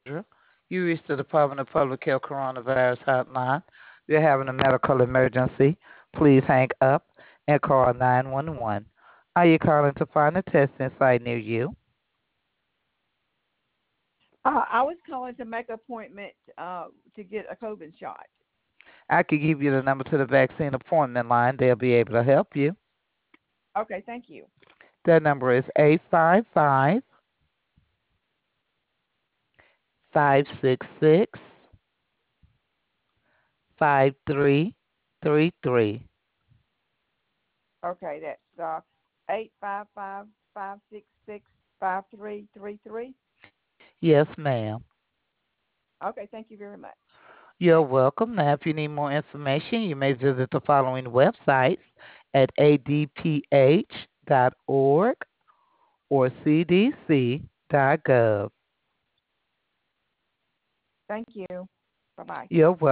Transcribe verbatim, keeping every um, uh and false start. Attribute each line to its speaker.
Speaker 1: You reached the Department of Public Health Coronavirus Hotline. You're having a medical emergency. Please hang up and call nine one one. Are you calling to find a testing site near you?
Speaker 2: Uh, I was calling to make an appointment uh, to get a COVID shot.
Speaker 1: I could give you the number to the vaccine appointment line. They'll be able to help you.
Speaker 2: Okay, thank you.
Speaker 1: That number is eight five five, five six six, five three three three.
Speaker 2: Okay, that's uh, eight five five five six six five three three three.
Speaker 1: Yes, ma'am.
Speaker 2: Okay, thank you very much.
Speaker 1: You're welcome. Now, if you need more information, you may visit the following websites at a d p h dot org or c d c dot gov.
Speaker 2: Thank you. Bye bye.
Speaker 1: You're welcome.